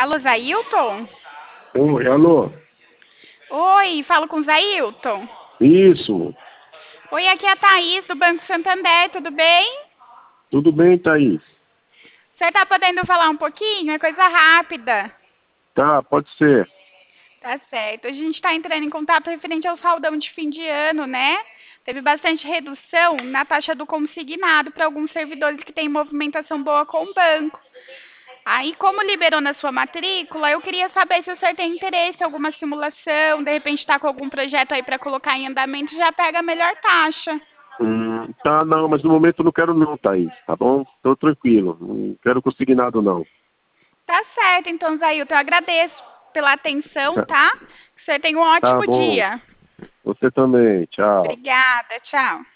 Alô, Zailton? Oi, alô? Oi, falo com o Zailton. Isso. Oi, aqui é a Thaís, do Banco Santander, tudo bem? Tudo bem, Thaís? Você está podendo falar um pouquinho? É coisa rápida. Tá, pode ser. Tá certo. A gente está entrando em contato referente ao saldão de fim de ano, né? Teve bastante redução na taxa do consignado para alguns servidores que têm movimentação boa com o banco. Aí, como liberou na sua matrícula, eu queria saber se o senhor tem interesse em alguma simulação, de repente está com algum projeto aí para colocar em andamento, já pega a melhor taxa. Tá, não, mas no momento eu não quero não, Thaís, tá bom? Tô tranquilo, não quero conseguir nada não. Tá certo, então, Zailton, eu agradeço pela atenção, tá? Que o senhor tenha um Tá ótimo bom, dia. você também, tchau. Obrigada, tchau.